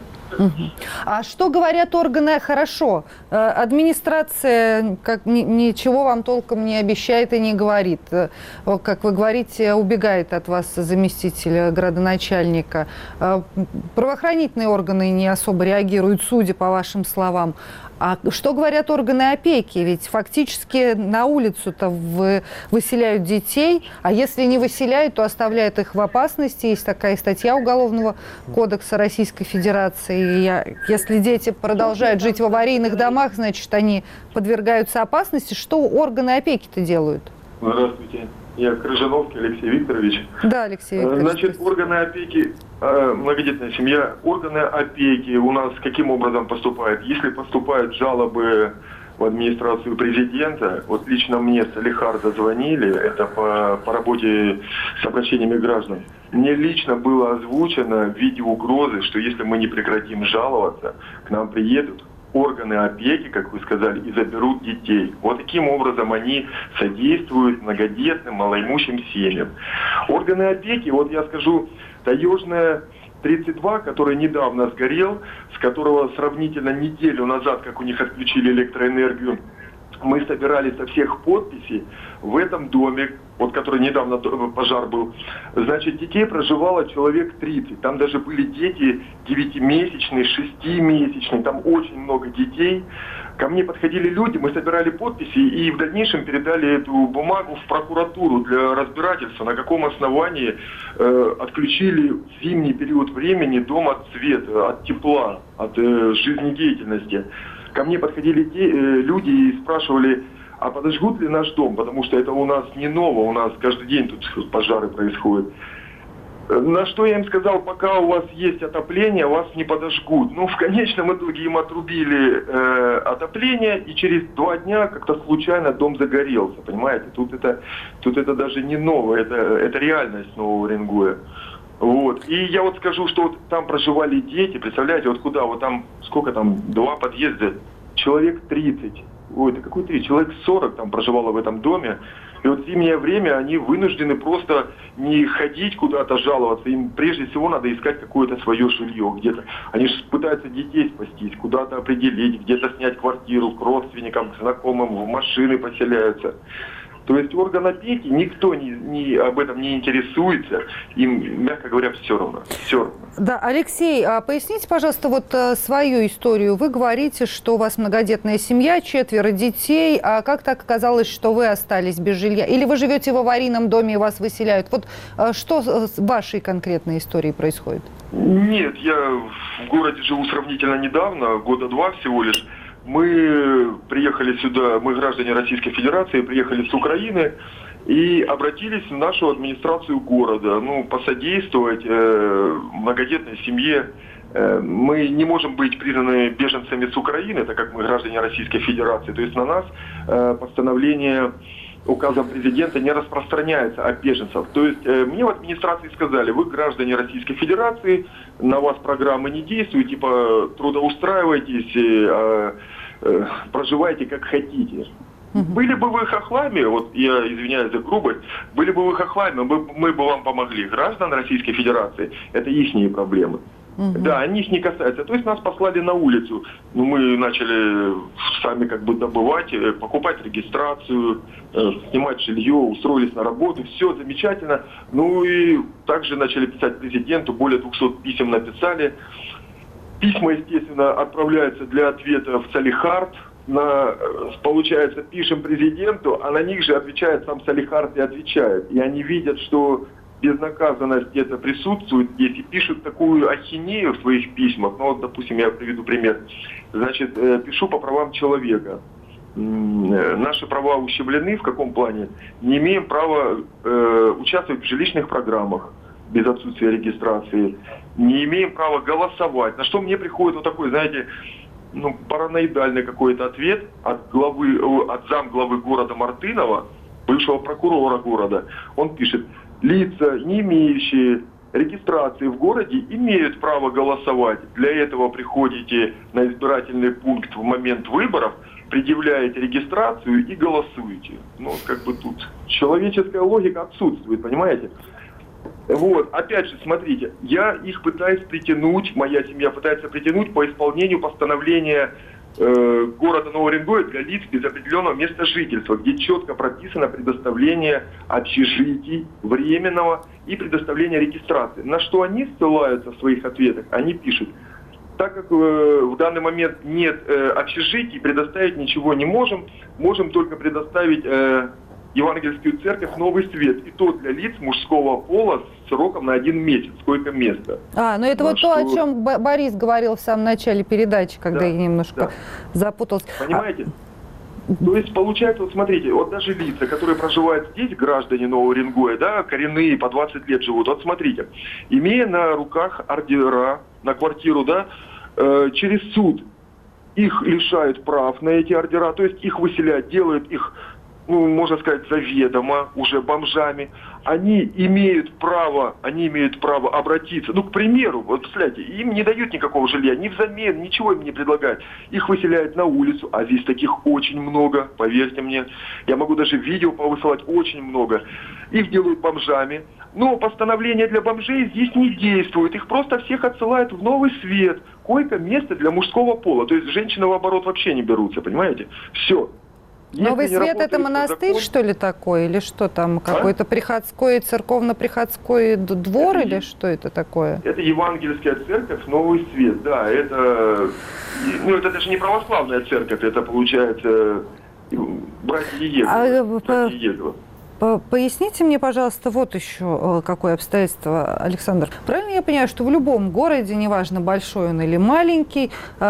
А что говорят органы? Хорошо, администрация ничего вам толком не обещает и не говорит. Как вы говорите, убегает от вас заместитель градоначальника. Правоохранительные органы не особо реагируют, судя по вашим словам. А что говорят органы опеки? Ведь фактически на улицу-то выселяют детей, а если не выселяют, то оставляют их в опасности. Есть такая статья Уголовного кодекса Российской Федерации. Если дети продолжают жить в аварийных домах, значит, они подвергаются опасности. Что органы опеки-то делают? Здравствуйте. Я Крыжановский Алексей Викторович. Да, Алексей Викторович. Значит, органы опеки, многодетная семья, органы опеки у нас каким образом поступают? Если поступают жалобы в администрацию президента, вот лично мне с Алихарда звонили, это по работе с обращениями граждан, мне лично было озвучено в виде угрозы, что если мы не прекратим жаловаться, к нам приедут органы опеки, как вы сказали, и заберут детей. Вот таким образом они содействуют многодетным, малоимущим семьям. Органы опеки, вот я скажу, Таежная 32, который недавно сгорел, с которого сравнительно неделю назад, как у них отключили электроэнергию, мы собирали со всех подписей в этом доме, вот который недавно пожар был, значит, детей проживало человек 30. Там даже были дети 9-месячные, 6-месячные, там очень много детей. Ко мне подходили люди, мы собирали подписи и в дальнейшем передали эту бумагу в прокуратуру для разбирательства, на каком основании отключили в зимний период времени дом от света, от тепла, от жизнедеятельности. Ко мне подходили люди и спрашивали, а подожгут ли наш дом, потому что это у нас не ново, у нас каждый день тут пожары происходят. На что я им сказал, пока у вас есть отопление, вас не подожгут. Ну, в конечном итоге им отрубили отопление, и через 2 дня как-то случайно дом загорелся, понимаете? Тут это даже не ново, это реальность Нового Уренгоя. Вот. И я вот скажу, что вот там проживали дети, представляете, вот куда, вот там, сколько там, 2 подъезда, человек 30. Ой, это какой 30? Человек 40 там проживало в этом доме. И вот в зимнее время они вынуждены просто не ходить куда-то жаловаться. Им прежде всего надо искать какое-то свое жилье где-то. Они же пытаются детей спастись, куда-то определить, где-то снять квартиру к родственникам, к знакомым, в машины поселяются. То есть орган опеки, никто об этом не интересуется, им, мягко говоря, все равно. Все равно. Да, Алексей, а поясните, пожалуйста, вот свою историю. Вы говорите, что у вас многодетная семья, 4 детей. А как так оказалось, что вы остались без жилья? Или вы живете в аварийном доме и вас выселяют? Вот что с вашей конкретной историей происходит? Нет, я в городе живу сравнительно недавно, года 2 всего лишь. Мы приехали сюда, мы граждане Российской Федерации, приехали с Украины и обратились в нашу администрацию города, посодействовать многодетной семье. Мы не можем быть признаны беженцами с Украины, так как мы граждане Российской Федерации. То есть на нас постановление указом президента не распространяется о беженцах. То есть мне в администрации сказали, вы граждане Российской Федерации, на вас программы не действуют, типа трудоустраивайтесь, проживайте как хотите. Были бы вы хохлами, вот я извиняюсь за грубость, были бы вы хохлами, мы бы вам помогли. Граждан Российской Федерации, это ихние проблемы. Да, они их не касаются. То есть нас послали на улицу. Мы начали сами добывать, покупать регистрацию, снимать жилье, устроились на работу. Все замечательно. И также начали писать президенту. Более 200 писем написали. Письма, естественно, отправляются для ответа в Салехард. Получается, пишем президенту, а на них же отвечает сам Салехард и отвечает. И они видят, что безнаказанность где-то присутствует здесь и пишут такую ахинею в своих письмах. Допустим, я приведу пример. Значит, пишу по правам человека. Наши права ущемлены в каком плане? Не имеем права участвовать в жилищных программах без отсутствия регистрации. Не имеем права голосовать. На что мне приходит вот такой, знаете, параноидальный какой-то ответ от замглавы города Мартынова, бывшего прокурора города. Он пишет: лица, не имеющие регистрации в городе, имеют право голосовать. Для этого приходите на избирательный пункт в момент выборов, предъявляете регистрацию и голосуете. Тут человеческая логика отсутствует, понимаете? Опять же, смотрите, я их пытаюсь притянуть, моя семья пытается притянуть по исполнению постановления города Нового Уренгоя для лиц без определенного места жительства, где четко прописано предоставление общежитий временного и предоставление регистрации. На что они ссылаются в своих ответах? Они пишут: так как в данный момент нет общежитий, предоставить ничего не можем, можем только предоставить Евангельскую церковь «Новый свет», и то для лиц мужского пола с сроком на 1 месяц, сколько места. Это то, о чем Борис говорил в самом начале передачи, когда я немножко запуталась. Понимаете? То есть получается, смотрите, даже лица, которые проживают здесь, граждане Нового Уренгоя, коренные, по 20 лет живут, смотрите, имея на руках ордера на квартиру, через суд их лишают прав на эти ордера, то есть их выселяют, делают их, можно сказать, заведомо уже бомжами. Они имеют право обратиться. К примеру, представляете, им не дают никакого жилья, ни взамен, ничего им не предлагают. Их выселяют на улицу, а здесь таких очень много, поверьте мне. Я могу даже видео повысылать, очень много. Их делают бомжами. Но постановление для бомжей здесь не действует. Их просто всех отсылают в Новый Свет. Койко-место для мужского пола. То есть женщины в оборот вообще не берутся, понимаете? Все. Новый Свет – это монастырь, что ли, такой? Или что там? Какой-то приходской, церковно-приходской двор, или что это такое? Это Евангельская церковь «Новый Свет», да. Это даже не православная церковь, это, получается, братья Иеговы. Поясните мне, пожалуйста, вот еще какое обстоятельство, Александр. Правильно я понимаю, что в любом городе, неважно, большой он или маленький,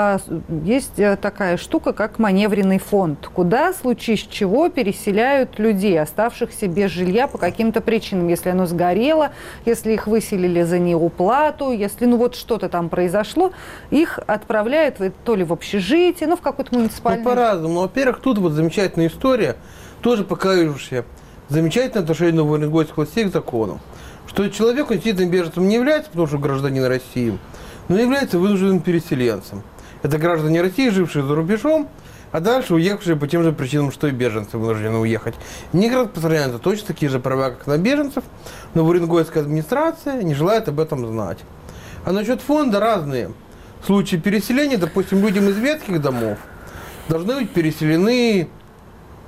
есть такая штука, как маневренный фонд, куда, в случае чего, переселяют людей, оставшихся без жилья по каким-то причинам. Если оно сгорело, если их выселили за неуплату, если что-то там произошло, их отправляют то ли в общежитие, в какой-то муниципальный... По-разному. Во-первых, тут замечательная история, тоже показывающая замечательное отношение новоуренгойских властей к закону. Что человек, он действительно беженцем не является, потому что гражданин России, но является вынужденным переселенцем. Это граждане России, жившие за рубежом, а дальше уехавшие по тем же причинам, что и беженцы вынуждены уехать. Не распространяются точно такие же права, как на беженцев, но новоуренгойская администрация не желает об этом знать. А насчет фонда разные случаи переселения, допустим, людям из ветхих домов должны быть переселены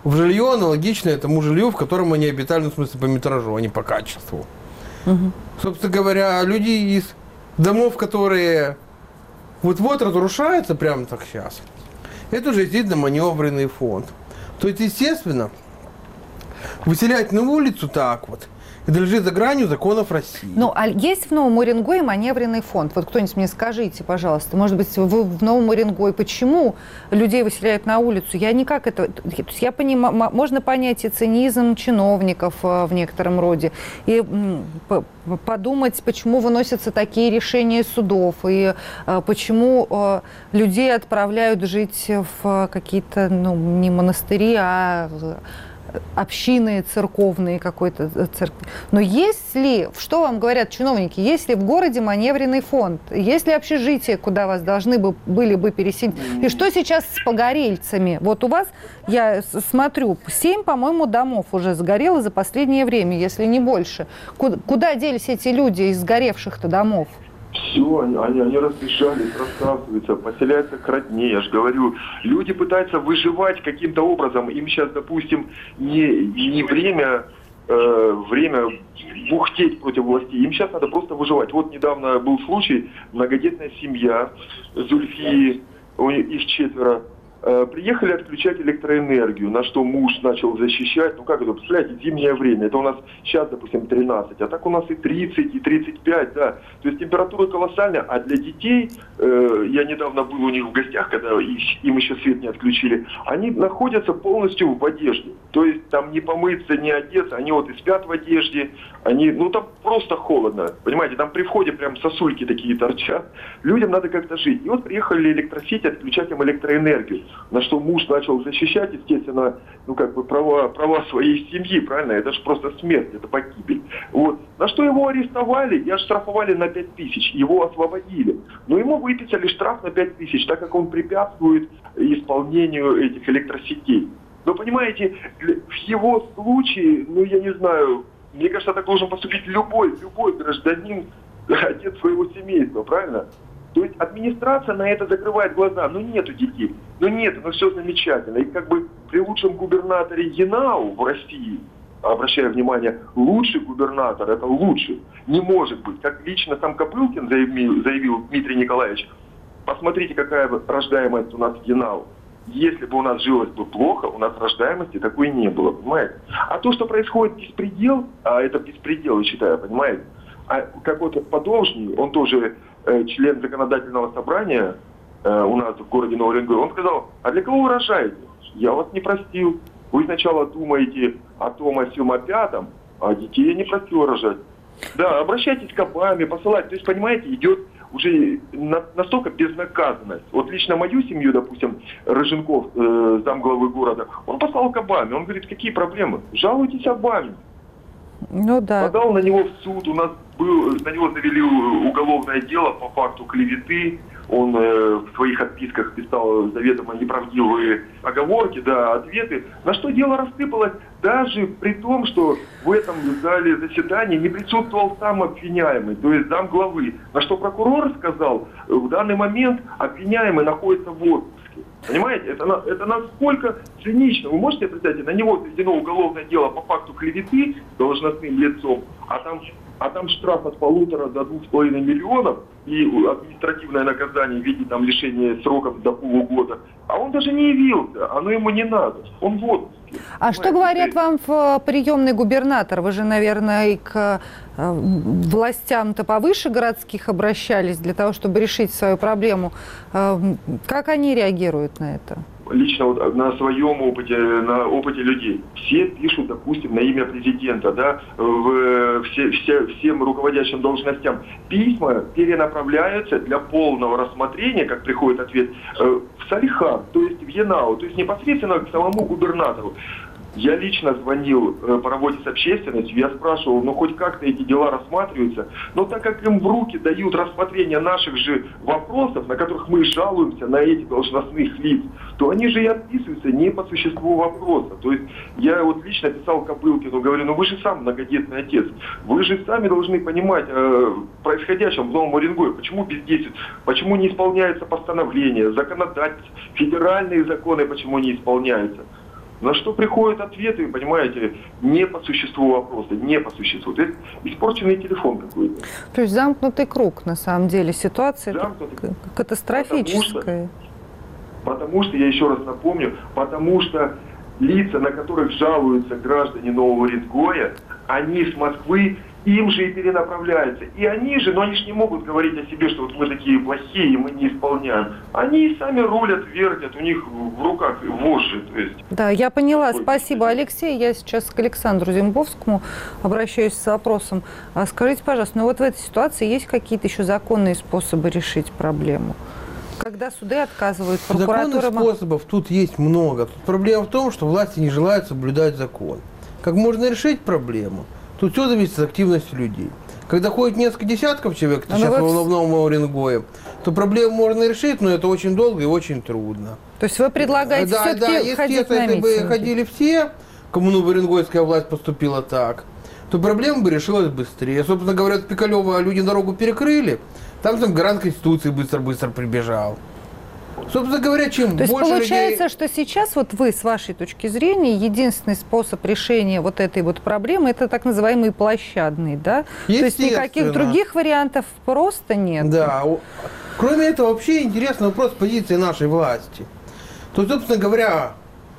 в жилье, аналогичное тому жилью, в котором они обитали, ну, в смысле, по метражу, а не по качеству. Собственно говоря, люди из домов, которые вот-вот разрушаются прямо так сейчас, это уже действительно маневренный фонд. То есть, естественно, выселять на улицу так вот, это лежит за гранью законов России. Ну, а есть в Новом Уренгое маневренный фонд? Вот кто-нибудь мне скажите, пожалуйста, может быть, в Новом Уренгое почему людей выселяют на улицу? Я никак это... Я понимаю, можно понять и цинизм чиновников в некотором роде, и подумать, почему выносятся такие решения судов, и почему людей отправляют жить в какие-то, ну, не монастыри, а общины церковные какой-то церкви. Но есть ли, что вам говорят чиновники, есть ли в городе маневренный фонд, есть ли общежитие, куда вас должны были бы переселить? И что сейчас с погорельцами? Вот у вас, я смотрю, 7, по-моему, домов уже сгорело за последнее время, если не больше. Куда делись эти люди из сгоревших-то домов? Все, они разбежались, рассасываются, поселяются к родне. Я же говорю, люди пытаются выживать каким-то образом. Им сейчас, допустим, не время бухтеть против властей. Им сейчас надо просто выживать. Вот недавно был случай, многодетная семья, Зульфии, их 4, приехали отключать электроэнергию, на что муж начал защищать. Ну как это, представляете, зимнее время. Это у нас сейчас, допустим, 13, а так у нас и 30, и 35, да. То есть температура колоссальная, а для детей, я недавно был у них в гостях, когда им еще свет не отключили, они находятся полностью в одежде. То есть там не помыться, не одеться, они вот и спят в одежде, ну там просто холодно, понимаете, там при входе прям сосульки такие торчат. Людям надо как-то жить. И вот приехали электросети отключать им электроэнергию. На что муж начал защищать, естественно, ну как бы права своей семьи, правильно? Это же просто смерть, это погибель. Вот. На что его арестовали и оштрафовали на 5000. Его освободили. Но ему выписали штраф на 5000, так как он препятствует исполнению этих электросетей. Но понимаете, в его случае, ну я не знаю, мне кажется, так должен поступить любой гражданин, отец своего семейства, правильно? То есть администрация на это закрывает глаза. Ну нету детей, ну все замечательно. И как бы при лучшем губернаторе Янау в России, обращаю внимание, лучший губернатор, это лучший, не может быть. Как лично сам Копылкин заявил Дмитрий Николаевич, посмотрите, какая рождаемость у нас в Янау. Если бы у нас жилось бы плохо, у нас рождаемости такой не было, понимаете? А то, что происходит беспредел, а это беспредел, я считаю, понимаете? А какой-то Подолжный, он тоже член законодательного собрания у нас в городе Новый Уренгой, он сказал, а для кого вы рожаете? Я вас не простил. Вы сначала думаете о том, о сём, о пятом, а детей я не простил рожать. Да, обращайтесь к Обаме, посылать. То есть, понимаете, идет уже настолько безнаказанность. Вот лично мою семью, допустим, Рыженков, замглавы города, он послал к Обаме. Он говорит, какие проблемы? Жалуйтесь Обаме. Ну да. Подал на него в суд, на него завели уголовное дело по факту клеветы. Он в своих отписках писал заведомо неправдивые оговорки, да, ответы. На что дело рассыпалось, даже при том, что в этом зале заседания не присутствовал сам обвиняемый, то есть замглавы. На что прокурор сказал, в данный момент обвиняемый находится в отпуске. Понимаете, это насколько цинично. Вы можете представить, на него заведено уголовное дело по факту клеветы должностным лицом, а там штраф от 1,5 до 2,5 миллионов и административное наказание в виде там лишения сроков до полугода. А он даже не явился, оно ему не надо. Он в отпуске. А что говорят вам в приемный губернатор? Вы же, наверное, и к властям-то повыше городских обращались для того, чтобы решить свою проблему. Как они реагируют на это? Лично вот на своем опыте, на опыте людей. Все пишут, допустим, на имя президента, да, всем руководящим должностям. Письма перенаправляются для полного рассмотрения, как приходит ответ, в Салихан, то есть в Янау, то есть непосредственно к самому губернатору. Я лично звонил по работе с общественностью, я спрашивал, ну хоть как-то эти дела рассматриваются, но так как им в руки дают рассмотрение наших же вопросов, на которых мы жалуемся на этих должностных лиц, то они же и отписываются не по существу вопроса. То есть я вот лично писал Копылкину, говорю, ну вы же сам многодетный отец, вы же сами должны понимать происходящем в Новом Уренгое, почему бездействует, почему не исполняются постановления, законодательство, федеральные законы почему не исполняются. На что приходят ответы, понимаете, не по существу вопроса, не по существу. Это испорченный телефон какой-то. То есть замкнутый круг, на самом деле. Ситуация Замкнутый. катастрофическая. Потому что, я еще раз напомню, потому что лица, на которых жалуются граждане Нового Уренгоя, они с Москвы, им же и перенаправляются. И они же, но они же не могут говорить о себе, что вот мы такие плохие, мы не исполняем. Они сами рулят, вертят, у них в руках вожжи. То есть. Да, я поняла. Спасибо, Алексей. Я сейчас к Александру Зембовскому обращаюсь с вопросом. Скажите, пожалуйста, ну вот в этой ситуации есть какие-то еще законные способы решить проблему? Когда суды отказывают, прокуратура... Законных способов тут есть много. Тут проблема в том, что власти не желают соблюдать закон. Как можно решить проблему? Тут все зависит от активности людей. Когда ходит несколько десятков человек, сейчас в Новом Уренгое, то проблему можно решить, но это очень долго и очень трудно. То есть вы предлагаете все-таки ходить на митинги? Если бы ходили все, кому новоуренгойская власть поступила так, то проблема бы решилась быстрее. Собственно говоря, от Пикалева люди дорогу перекрыли, там гарант Конституции быстро-быстро прибежал. Собственно говоря, чем То есть больше получается, людей... что сейчас вот вы, с вашей точки зрения, единственный способ решения вот этой вот проблемы – это так называемый площадный, да? То есть никаких других вариантов просто нет? Да. Кроме этого, вообще интересный вопрос позиции нашей власти. То есть, собственно говоря,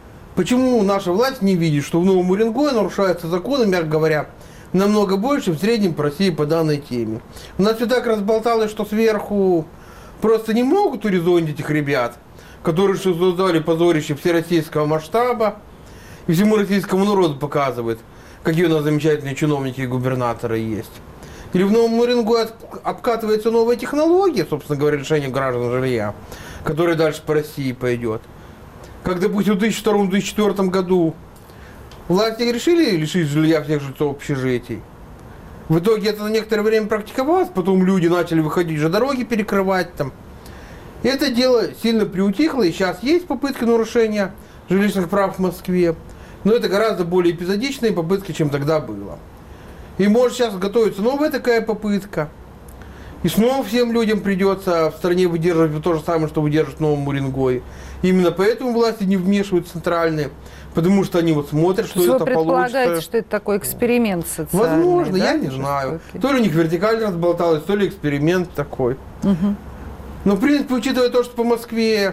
почему наша власть не видит, что в Новом Уренгое нарушаются законы, мягко говоря, намного больше в среднем по России по данной теме. У нас все так разболталось, что сверху просто не могут урезонить этих ребят, которые создали позорище всероссийского масштаба и всему российскому народу показывают, какие у нас замечательные чиновники и губернаторы есть. Или в Новом Уренгое обкатывается новая технология, собственно говоря, решение граждан жилья, которая дальше по России пойдет. Как, допустим, в 2002-2004 году власти решили лишить жилья всех жильцов общежитий. В итоге это на некоторое время практиковалось, потом люди начали выходить же дороги перекрывать там. И это дело сильно приутихло, и сейчас есть попытки нарушения жилищных прав в Москве, но это гораздо более эпизодичные попытки, чем тогда было. И может сейчас готовится новая такая попытка. И снова всем людям придется в стране выдерживать то же самое, что выдерживают в Новом Уренгое. Именно поэтому власти не вмешивают центральные, потому что они вот смотрят, что это получится. Вы предполагаете, что это такой эксперимент социальный? Возможно, да? я не знаю. То ли у них вертикально разболталось, то ли эксперимент такой. Угу. Но, в принципе, учитывая то, что по Москве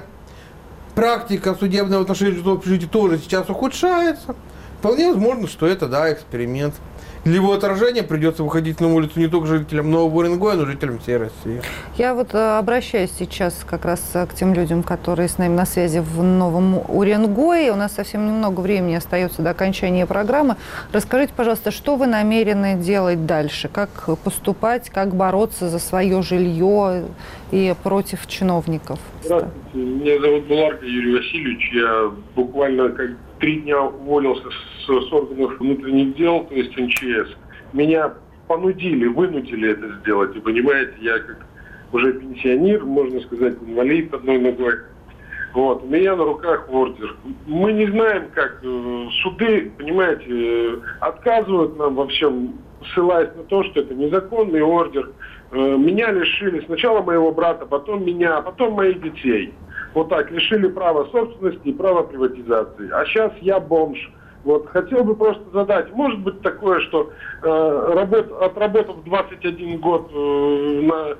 практика судебного отношения к общежитию тоже сейчас ухудшается, вполне возможно, что это, да, эксперимент. Для его отражения придется выходить на улицу не только жителям Нового Уренгоя, но и жителям всей России. Я вот обращаюсь сейчас как раз к тем людям, которые с нами на связи в Новом Уренгое. У нас совсем немного времени остается до окончания программы. Расскажите, пожалуйста, что вы намерены делать дальше? Как поступать, как бороться за свое жилье и против чиновников? Здравствуйте, меня зовут Буларко Юрий Васильевич. Я буквально 3 дня уволился с органов внутренних дел, то есть МЧС. Меня понудили, вынудили это сделать. И понимаете, я как уже пенсионер, можно сказать, инвалид одной ногой. Вот. У меня на руках ордер. Мы не знаем, как суды, понимаете, отказывают нам во всем, ссылаясь на то, что это незаконный ордер. Меня лишили сначала моего брата, потом меня, а потом моих детей. Вот так, лишили права собственности и права приватизации. А сейчас я бомж. Вот, хотел бы просто задать, может быть такое, что отработав 21 год в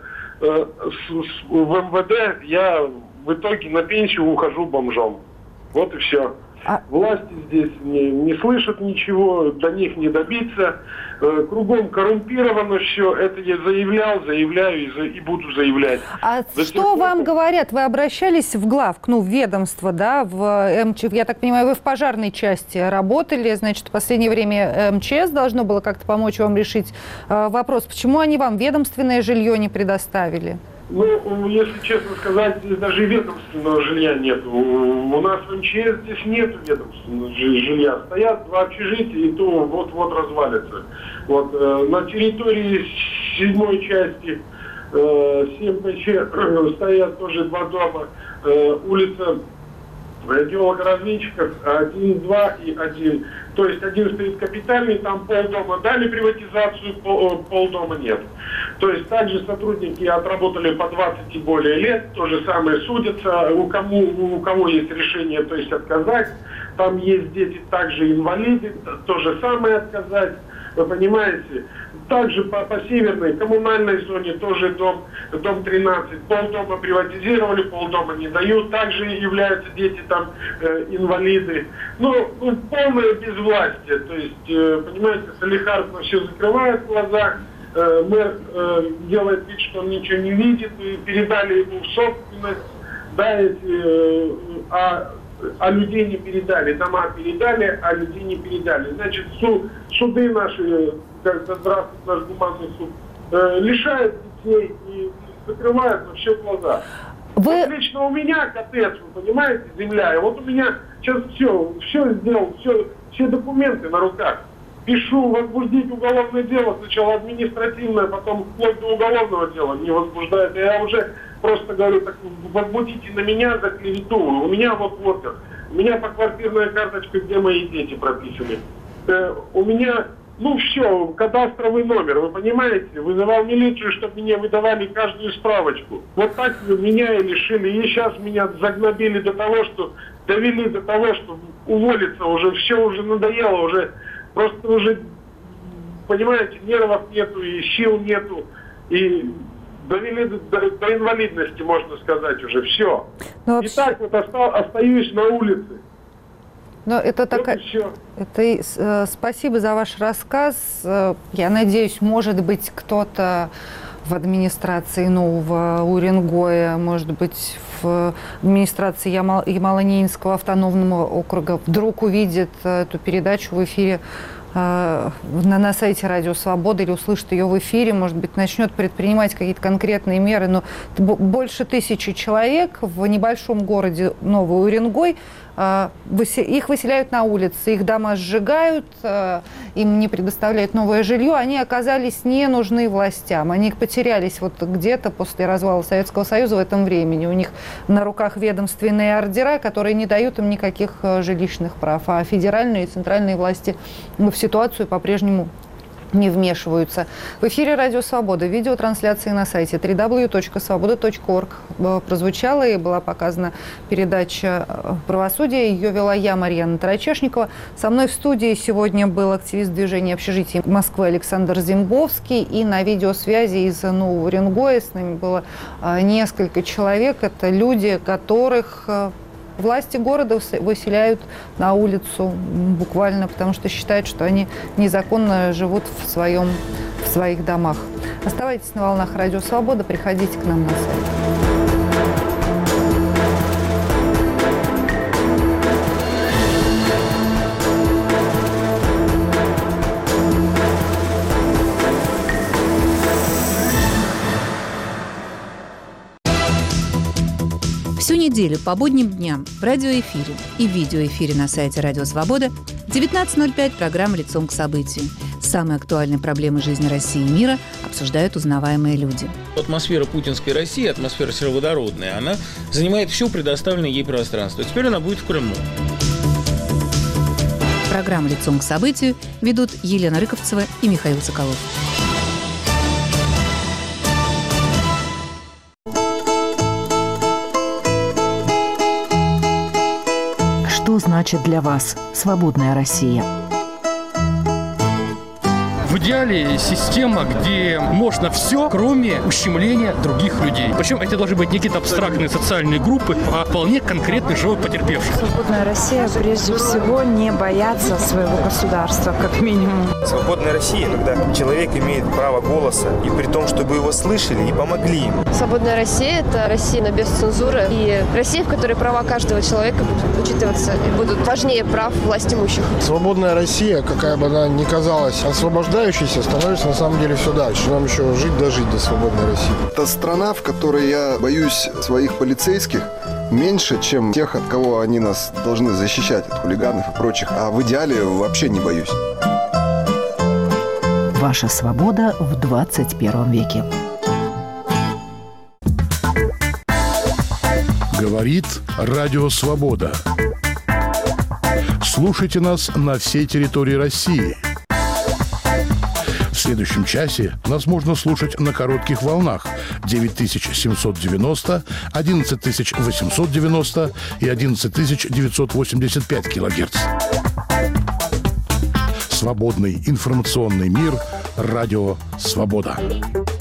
МВД, я в итоге на пенсию ухожу бомжом. Вот и все. Власти здесь не слышат ничего, до них не добиться. Кругом коррумпировано все. Это я заявляю и буду заявлять. А что вам говорят? Вы обращались в главк, в ведомство, да, в МЧС? Я так понимаю, вы в пожарной части работали, значит, в последнее время МЧС должно было как-то помочь вам решить вопрос. Почему они вам ведомственное жилье не предоставили? Ну, если честно сказать, здесь даже ведомственного жилья нет. У нас в МЧС здесь нет ведомственного жилья. Стоят 2 общежития, и то вот-вот развалится. Вот, на территории 7-й части 7ПЧ стоят тоже 2 дома. Улица геолога-разведчиков 1, 2 и 1. То есть один стоит капитальный, там полдома дали приватизацию, полдома нет. То есть также сотрудники отработали по 20 и более лет, то же самое судятся, у кого есть решение, то есть отказать. там есть дети также инвалиды, то же самое отказать, вы понимаете. Также по северной коммунальной зоне тоже дом 13, полдома приватизировали, полдома не дают, также являются дети там инвалиды. Ну, полное безвластие, то есть, понимаете, Салихард на все закрывает глаза, мэр делает вид, что он ничего не видит, и передали ему в собственность, да, а людей не передали, дома передали, а людей не передали. Значит, суды наши, здравствует наш гуманный суд, лишают детей и закрывают на все глаза. Вот лично у меня коттедж, вы понимаете, земля, и вот у меня сейчас все сделал, все документы на руках. Пишу возбудить уголовное дело, сначала административное, потом вплоть до уголовного дела не возбуждает. Я уже просто говорю, так возбудите на меня за клевету. У меня вот, у меня поквартирная карточка, где мои дети прописаны. У меня, все, кадастровый номер, вы понимаете? Вызывал милицию, чтобы мне выдавали каждую справочку. Вот так меня и лишили. И сейчас меня загнобили довели до того, что уволиться уже, все уже надоело, уже просто уже, понимаете, нервов нету и сил нету. И довели до инвалидности, можно сказать, уже все. И так вот остаюсь на улице. Но это такая... Спасибо за ваш рассказ. Я надеюсь, может быть, кто-то в администрации Нового Уренгоя, может быть, в администрации Ямало-Ненецкого автономного округа вдруг увидит эту передачу в эфире на сайте Радио Свобода или услышит ее в эфире, может быть, начнет предпринимать какие-то конкретные меры. Но больше 1000 человек в небольшом городе Новый Уренгой, их выселяют на улицы, их дома сжигают, им не предоставляют новое жилье, они оказались не нужны властям, они потерялись вот где-то после развала Советского Союза в этом времени. У них на руках ведомственные ордера, которые не дают им никаких жилищных прав, а федеральные и центральные власти в ситуацию по-прежнему не вмешиваются. В эфире Радио Свобода, видеотрансляции на сайте www.svoboda.org прозвучала и была показана передача «Правосудие». Ее вела я, Марьяна Тарачешникова. Со мной в студии сегодня был активист движения общежитий Москвы Александр Зимбовский. И на видеосвязи из Нового Уренгоя с нами было несколько человек. Это люди, которых власти города выселяют на улицу буквально, потому что считают, что они незаконно живут в своих домах. Оставайтесь на волнах Радио Свобода, приходите к нам на сайт. Всю неделю по будним дням в радиоэфире и видеоэфире на сайте Радио Свобода 19:05 программа «Лицом к событию». Самые актуальные проблемы жизни России и мира обсуждают узнаваемые люди. Атмосфера путинской России, атмосфера сероводородная, она занимает все предоставленное ей пространство. Теперь она будет в Крыму. Программу «Лицом к событию» ведут Елена Рыковцева и Михаил Соколов. Что значит для вас свободная Россия? В идеале система, где можно все, кроме ущемления других людей. Причем это должны быть не какие-то абстрактные социальные группы, а вполне конкретный живой потерпевший. Свободная Россия прежде всего не бояться своего государства, как минимум. Свободная Россия, когда человек имеет право голоса, и при том, чтобы его слышали и помогли ему. Свободная Россия – это Россия без цензуры и Россия, в которой права каждого человека будут учитываться и будут важнее прав властимущих. Свободная Россия, какая бы она ни казалась освобождающей, становится на самом деле все дальше. Нам еще жить до свободной России. Это страна, в которой я боюсь своих полицейских меньше, чем тех, от кого они нас должны защищать, от хулиганов и прочих. А в идеале вообще не боюсь. Ваша свобода в 21 веке. Говорит Радио Свобода. Слушайте нас на всей территории России. В следующем часе нас можно слушать на коротких волнах 9790, 11890 и 11985 килогерц. Свободный информационный мир. Радио «Свобода».